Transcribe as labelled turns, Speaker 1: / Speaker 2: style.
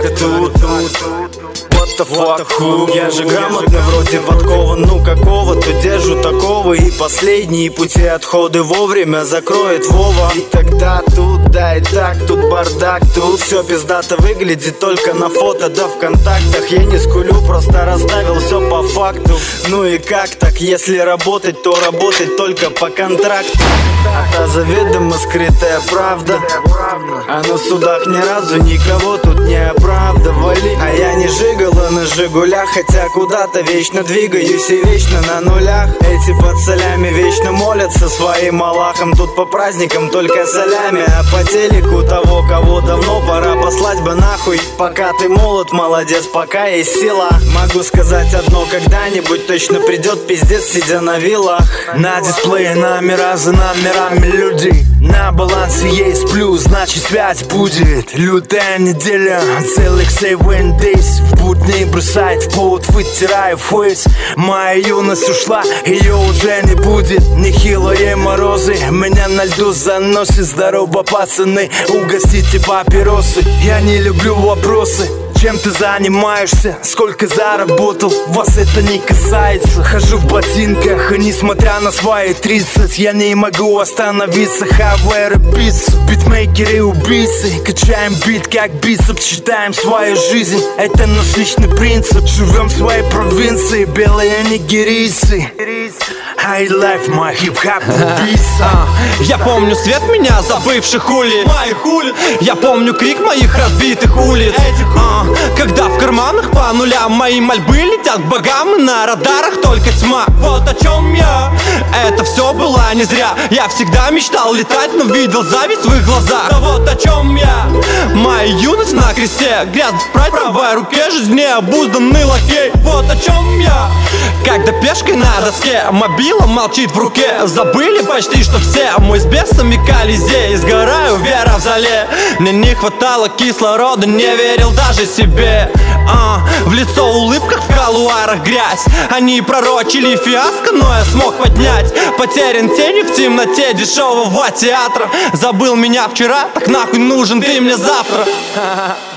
Speaker 1: тут. What the fuck, я же грамотный, вроде подкован. Ну какого, то держу такого. И последние пути отходы вовремя закроет Вова. И тогда тут, да и так, тут бардак. Тут все пиздато выглядит только на фото, да в контактах. Я не скулю, просто расставил все по факту. Ну и как так, если работать, то работать только по контракту. А заведомо скрытая правда. А на судах ни разу никого тут не оправдывали. А я не жигала на жигулях, хотя куда-то вечно двигаюсь и вечно на нулях. Эти пацалями вечно молятся своим Аллахом. Тут по праздникам только солями, а по телеку того, кого давно пора послать бы нахуй. Пока ты молод, молодец, пока есть сила. Могу сказать одно, когда-нибудь точно придет пиздец, сидя на виллах.
Speaker 2: На дисплее номера за номерами людей. На балансе есть плюс, значит связь будет. Лютая неделя, целых 7 days. В будни бросает в пот, вытираю фейс. Моя юность ушла, ее уже не будет. Нехилые морозы, меня на льду заносит. Здорово, пацаны, угостите папиросы. Я не люблю вопросы. Чем ты занимаешься? Сколько заработал? Вас это не касается. Хожу в ботинках, и несмотря на свои 30, я не могу остановиться. Хавэр и пиццу, битмейкеры убийцы. Качаем бит как бицепс, считаем свою жизнь. Это наш личный принцип. Живем в своей провинции, белые нигерийцы. High life, мой хип-хап убийца.
Speaker 3: Я помню свет меня забывших улиц. Я помню крик моих разбитых улиц. Когда в карманах по нулям мои мольбы летят к богам, и на радарах только тьма. Вот о чем я. Это все было не зря. Я всегда мечтал летать, но видел зависть в их глазах. Да вот о чем я. Моя юность на кресте, грязный спрайт в правой руке, жизнь необузданный лакей. Вот о чем я. Когда пешкой на доске, мобила молчит в руке. Забыли почти, что все. Мы с бесами Колизей, сгораю вера в зале. Мне не хватало кислорода, не верил даже себе. В лицо улыбках, в колуарах грязь. Они пророчили фиаско, но я смог поднять. Потерян тени в темноте дешевого театра. Забыл меня вчера, так нахуй нужен ты мне завтра.